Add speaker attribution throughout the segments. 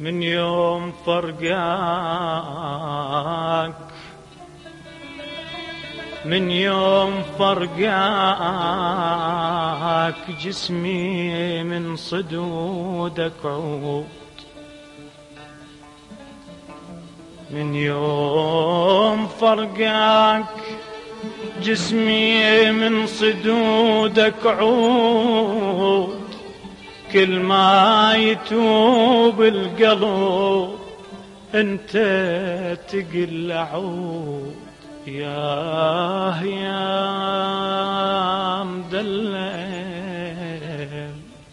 Speaker 1: من يوم فرقاك، من يوم فرقاك جسمي من صدودك عود، من يوم فرقاك جسمي من صدودك عود، كل ما يتوب القلب انت تقل عود. يا مدلل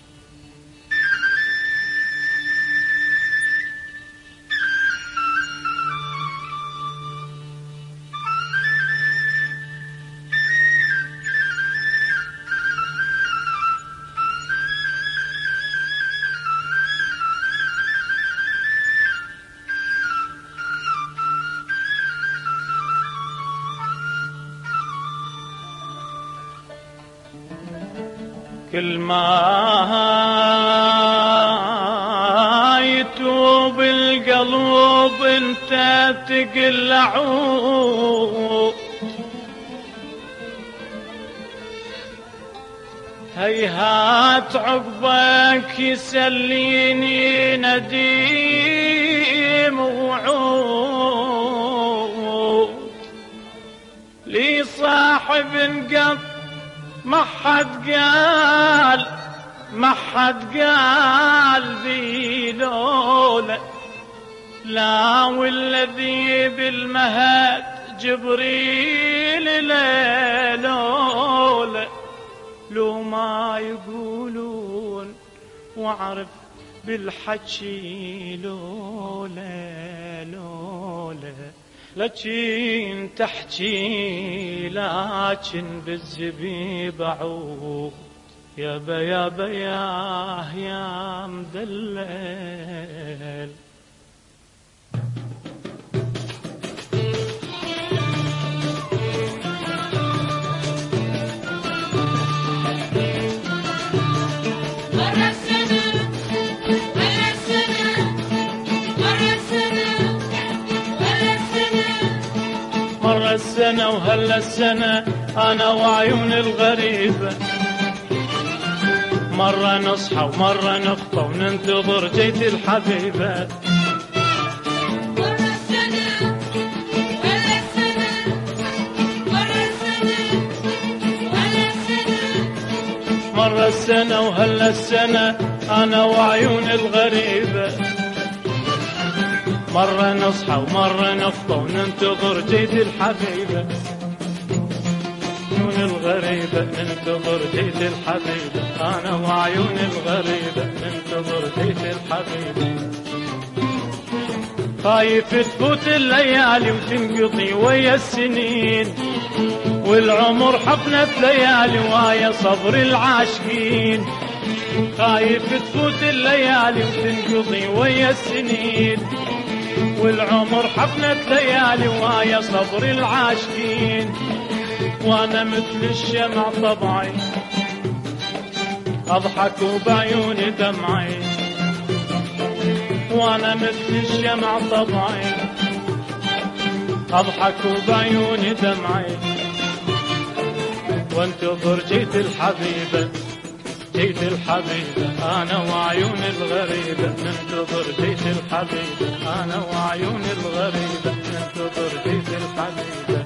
Speaker 1: كل ما يتوب القلب انت تقل عود، هيهات عقبك يسليني نديم وعود، لي صاحب انقط ما حد قال بي لولا، لا والذي بالمهد جبريل لولا، لو ما يقولون واعرف بالحكي لولا لكن تحكي لكن بالزبيب عود. يا بياه يا مدلل مر السنة وهلا السنة أنا وعيون الغريبة، مرة نصحى ومرة نخطى وننتظر جيت الحبيبة.
Speaker 2: مر السنة وهلا السنة، مر السنة وهلا السنة،
Speaker 1: مر السنة وهلا السنة أنا وعيون الغريبة، مرة نصحى ومرة نفطى وننتظر جيت الحبيبة. عيون الغريبة ننتظر جيت الحبيبة، أنا وعيون الغريبة ننتظر جيت الحبيبة. خايف تفوت الليالي وتنقضي ويا السنين، والعمر حفنة ليالي ويا صبر العاشقين. خايف تفوت الليالي وتنقضي ويا السنين، والعمر حفنة ليالي ويا صبر العاشقين. وانا مثل الشمع طبعي اضحك وبعيوني دمعي، وانا مثل الشمع طبعي اضحك وبعيوني دمعي، وانتظر جيت الحبيبة جيت الحبيبة. أنا وعيون الغريبة ننتظر جيت الحبيبة، أنا وعيون الغريبة ننتظر جيت الحبيبة.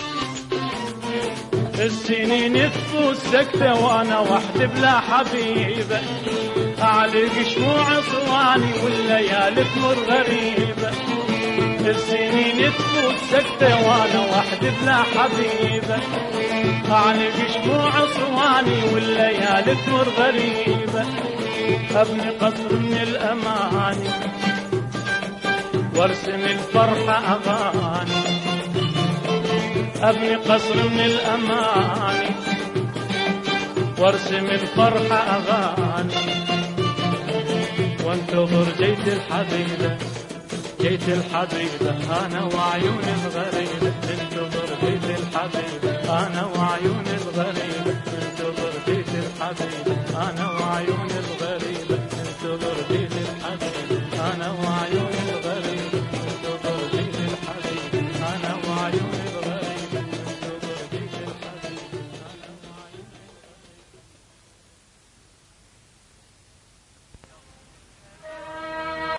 Speaker 1: السنين تفوت سكتة وأنا وحدي بلا حبيبة، أعلق شموع صواني والليالي تمر غريبة. السنين تفوت سكتة وأنا وحدي بلا حبيبة، أعلق شموع صواني والليالي تمر غريبة. أبني قصر من الأماني وارسم الفرحة أغاني، أبني قصر من الأماني وارسم الفرحة أغاني، وانتظر جيت الحبيبة جيت الحبيبة. أنا وعيون الغريبة ننتظر جيت الحبيبة، أنا وعيون الغريبة ننتظر جيت الحبيبة، أنا وعيون الغريبة.